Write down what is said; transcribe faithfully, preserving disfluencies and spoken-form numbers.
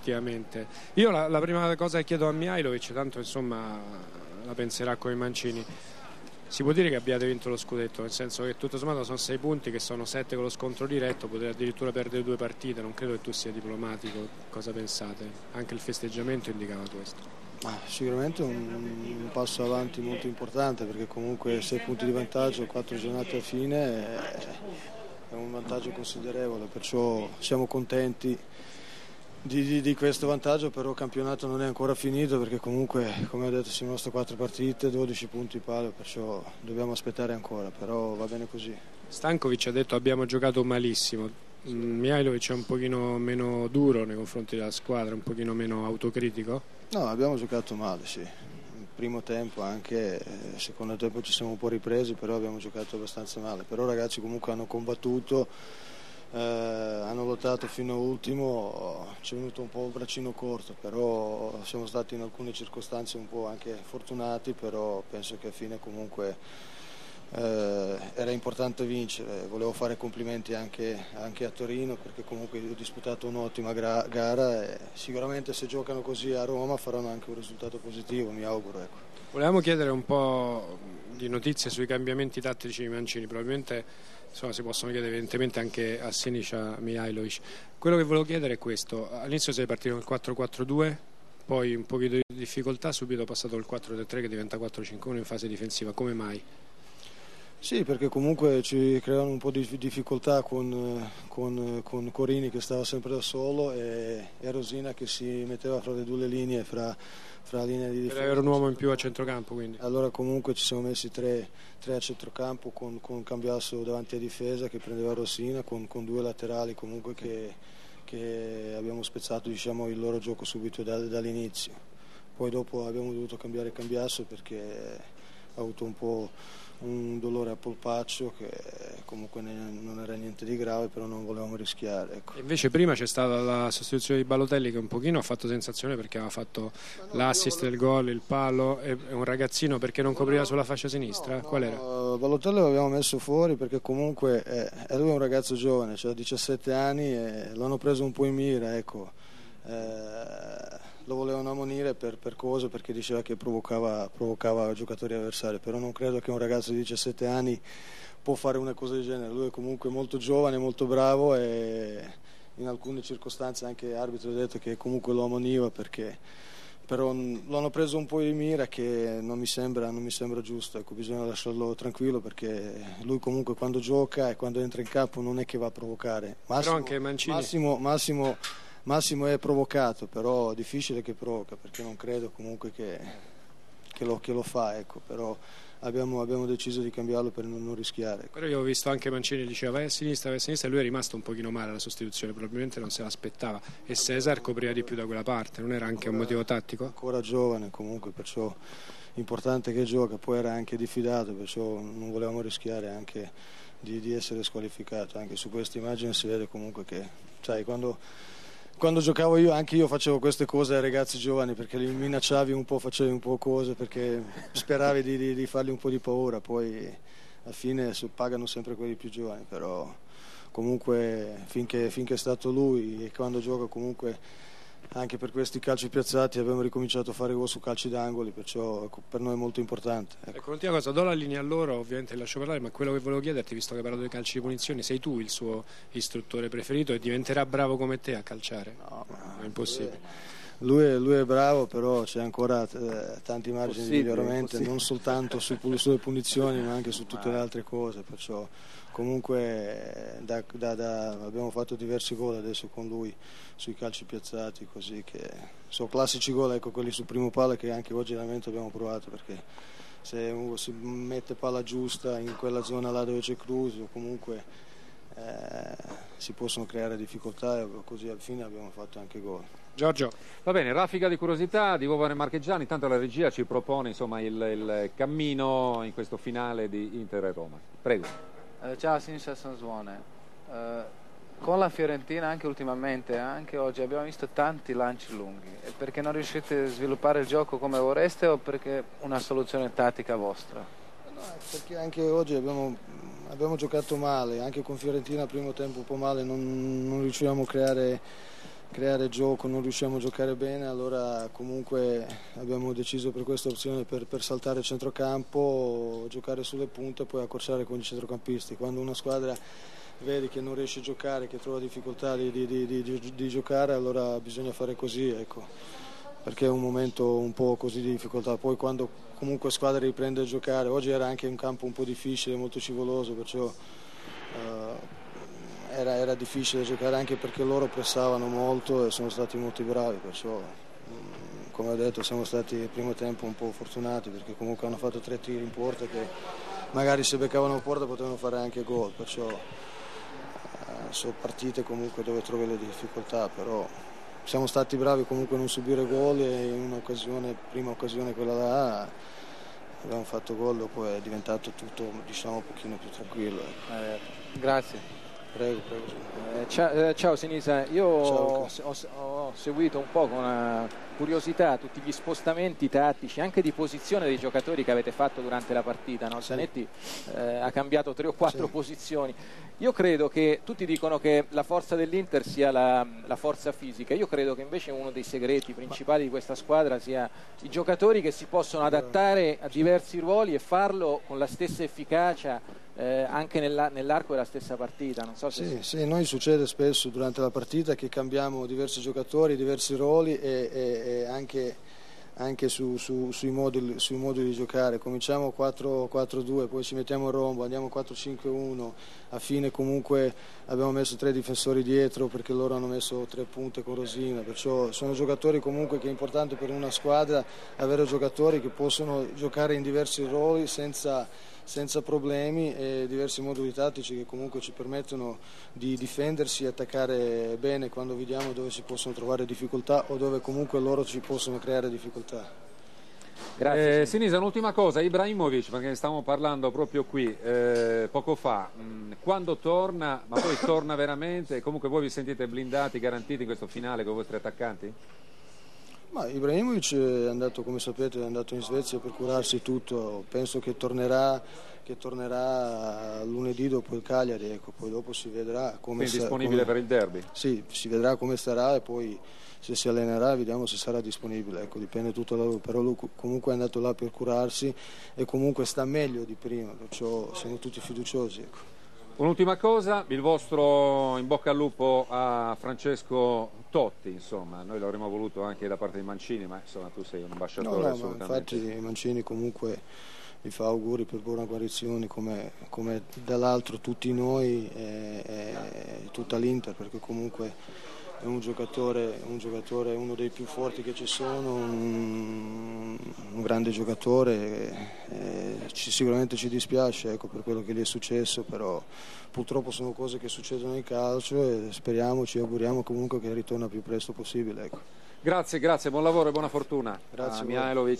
effettivamente. Io la, la prima cosa che chiedo a Mihajlovic, tanto insomma la penserà come Mancini, si può dire che abbiate vinto lo scudetto, nel senso che tutto sommato sono sei punti, che sono sette con lo scontro diretto, potete addirittura perdere due partite, non credo che tu sia diplomatico. Cosa pensate? Anche il festeggiamento indicava questo. Ah, sicuramente un, un passo avanti molto importante, perché comunque sei punti di vantaggio, quattro giornate a fine è, è un vantaggio considerevole, perciò siamo contenti Di, di, di questo vantaggio, però il campionato non è ancora finito, perché comunque, come ho detto, siamo a quattro partite, dodici punti palo, perciò dobbiamo aspettare ancora, però va bene così. Stankovic ha detto abbiamo giocato malissimo. Mihajlovic è un pochino meno duro nei confronti della squadra, un pochino meno autocritico? No, abbiamo giocato male, sì. Il primo tempo anche, il secondo tempo ci siamo un po' ripresi, però abbiamo giocato abbastanza male. Però i ragazzi comunque hanno combattuto, Eh, hanno lottato fino all'ultimo, ci è venuto un po' un braccino corto, però siamo stati in alcune circostanze un po' anche fortunati, però penso che a fine comunque eh, era importante vincere. Volevo fare complimenti anche, anche a Torino, perché comunque ho disputato un'ottima gara e sicuramente se giocano così a Roma faranno anche un risultato positivo, mi auguro. Ecco. Volevamo chiedere un po' di notizie sui cambiamenti tattici di Mancini, probabilmente insomma, si possono chiedere evidentemente anche a Sinisa Mihajlovic. Quello che volevo chiedere è questo: all'inizio sei partito nel quattro quattro due, poi un pochino di difficoltà, subito passato al quattro tre tre che diventa quattro cinque uno in fase difensiva, come mai? Sì, perché comunque ci creavano un po' di difficoltà con, con, con Corini che stava sempre da solo e, e Rosina che si metteva fra le due linee, fra, fra la linea di difesa. Per avere un uomo in più a centrocampo, quindi. Allora comunque ci siamo messi tre, tre a centrocampo con, con Cambiasso davanti a difesa che prendeva Rosina, con, con due laterali comunque che, che abbiamo spezzato, diciamo, il loro gioco subito da, dall'inizio. Poi dopo abbiamo dovuto cambiare Cambiasso perché ha avuto un po' un dolore a polpaccio che comunque non era niente di grave, però non volevamo rischiare, ecco. Invece prima c'è stata la sostituzione di Balotelli che un pochino ha fatto sensazione perché aveva fatto no, l'assist del gol, il palo, è un ragazzino perché non copriva sulla fascia sinistra? No, no, Qual era? Balotelli l'abbiamo messo fuori perché comunque è, è lui è un ragazzo giovane, cioè diciassette anni e l'hanno preso un po' in mira, ecco. Eh, lo volevano ammonire per, per cosa, perché diceva che provocava, provocava giocatori avversari, però non credo che un ragazzo di diciassette anni può fare una cosa del genere. Lui è comunque molto giovane, molto bravo e in alcune circostanze anche l'arbitro ha detto che comunque lo ammoniva, perché però l'hanno preso un po' in mira che non mi sembra, non mi sembra giusto, ecco, bisogna lasciarlo tranquillo perché lui comunque quando gioca e quando entra in campo non è che va a provocare. Massimo, però anche Mancini... Massimo, Massimo Massimo è provocato, però è difficile che provoca, perché non credo comunque che, che, lo, che lo fa, ecco. Però abbiamo, abbiamo deciso di cambiarlo per non, non rischiare. Ecco. Però io ho visto anche Mancini diceva vai a sinistra, vai a sinistra, e lui è rimasto un pochino male alla sostituzione, probabilmente non se l'aspettava e Cesar copriva di più da quella parte, non era anche ancora, un motivo tattico? Ancora giovane comunque, perciò importante che gioca, poi era anche diffidato, perciò non volevamo rischiare anche di, di essere squalificato. Anche su questa immagine si vede comunque che, sai, quando... Quando giocavo io, anche io facevo queste cose ai ragazzi giovani, perché li minacciavi un po', facevi un po' cose, perché speravi di, di, di fargli un po' di paura, poi alla fine pagano sempre quelli più giovani, però comunque finché, finché è stato lui e quando gioca comunque anche per questi calci piazzati abbiamo ricominciato a fare gol su calci d'angoli, perciò ecco, per noi è molto importante. Ecco. Ecco, l'ultima cosa, do la linea a loro, ovviamente lascio parlare, ma quello che volevo chiederti, visto che hai parlato di calci di punizione, sei tu il suo istruttore preferito e diventerà bravo come te a calciare? No, ma è impossibile. Lui è, lui è bravo, però c'è ancora eh, tanti margini possibile, di miglioramento, non soltanto su, sulle punizioni ma anche su tutte le altre cose, perciò comunque da, da, da, abbiamo fatto diversi gol adesso con lui sui calci piazzati, così che sono classici gol, ecco, quelli sul primo palo che anche oggi allenamento abbiamo provato, perché se uno si mette palla giusta in quella zona là dove c'è Cruz o comunque eh, si possono creare difficoltà e così alla fine abbiamo fatto anche gol. Giorgio. Va bene, raffica di curiosità di Vovane Marchegiani, intanto la regia ci propone insomma il, il cammino in questo finale di Inter e Roma. Prego. Eh, ciao Sinisa Sansuone. Eh, con la Fiorentina anche ultimamente, anche oggi abbiamo visto tanti lanci lunghi. E perché non riuscite a sviluppare il gioco come vorreste o perché una soluzione tattica vostra? No, perché anche oggi abbiamo, abbiamo giocato male, anche con Fiorentina al primo tempo un po' male, non, non riuscivamo a creare creare gioco, non riusciamo a giocare bene, allora comunque abbiamo deciso per questa opzione per, per saltare il centrocampo, giocare sulle punte e poi accorciare con i centrocampisti. Quando una squadra vedi che non riesce a giocare, che trova difficoltà di, di, di, di, di giocare, allora bisogna fare così, ecco, perché è un momento un po' così di difficoltà. Poi quando comunque la squadra riprende a giocare, oggi era anche un campo un po' difficile, molto scivoloso, perciò uh, era, era difficile giocare anche perché loro pressavano molto e sono stati molto bravi, perciò come ho detto siamo stati il primo tempo un po' fortunati perché comunque hanno fatto tre tiri in porta che magari se beccavano a porta potevano fare anche gol, perciò uh, sono partite comunque dove trovi le difficoltà, però siamo stati bravi comunque a non subire gol e in un'occasione, prima occasione quella là, abbiamo fatto gol, dopo è diventato tutto diciamo un pochino più tranquillo. Eh, grazie. Prego, prego. Eh, ciao, eh, ciao Sinisa, io ciao, ho, ho, ho seguito un po' con una curiosità tutti gli spostamenti tattici, anche di posizione dei giocatori che avete fatto durante la partita, no? Sì. Zanetti eh, ha cambiato tre o quattro Sì. posizioni. Io credo che tutti dicono che la forza dell'Inter sia la, la forza fisica, io credo che invece uno dei segreti principali di questa squadra sia i giocatori che si possono adattare a diversi ruoli e farlo con la stessa efficacia eh, anche nella, nell'arco della stessa partita. Non so se Sì, sì, noi succede spesso durante la partita che cambiamo diversi giocatori, diversi ruoli e, e, e anche, anche su, su, sui, modi, sui modi di giocare. Cominciamo quattro quattro due, poi ci mettiamo a rombo, andiamo quattro cinque uno, a fine comunque abbiamo messo tre difensori dietro perché loro hanno messo tre punte con Rosina, perciò sono giocatori comunque che è importante per una squadra avere giocatori che possono giocare in diversi ruoli senza senza problemi e diversi moduli tattici che comunque ci permettono di difendersi e attaccare bene quando vediamo dove si possono trovare difficoltà o dove comunque loro ci possono creare difficoltà. Grazie. Eh, Sinisa, un'ultima cosa, Ibrahimovic, perché ne stavamo parlando proprio qui eh, poco fa, mh, quando torna, ma poi torna veramente, comunque voi vi sentite blindati, garantiti in questo finale con i vostri attaccanti? Ma Ibrahimovic è andato, come sapete, è andato in Svezia per curarsi tutto, penso che tornerà, che tornerà lunedì dopo il Cagliari, ecco, poi dopo si vedrà come Quindi sta, disponibile come, per il derby? Sì, si vedrà come starà e poi se si allenerà vediamo se sarà disponibile, ecco, dipende tutto da lui, però lui comunque è andato là per curarsi e comunque sta meglio di prima, perciò siamo tutti fiduciosi, ecco. Un'ultima cosa, il vostro in bocca al lupo a Francesco Totti, insomma, noi l'avremmo voluto anche da parte di Mancini, ma insomma tu sei un ambasciatore no, no, assolutamente. Ma infatti Mancini comunque gli fa auguri per buona guarigione come, come dall'altro tutti noi e, e tutta l'Inter, perché comunque è un giocatore, un giocatore, uno dei più forti che ci sono, un, un grande giocatore, e ci, sicuramente ci dispiace, ecco, per quello che gli è successo, però purtroppo sono cose che succedono in calcio e speriamo, ci auguriamo comunque che ritorna il più presto possibile, ecco. Grazie, grazie, buon lavoro e buona fortuna. Grazie a a voi. Mihajlović.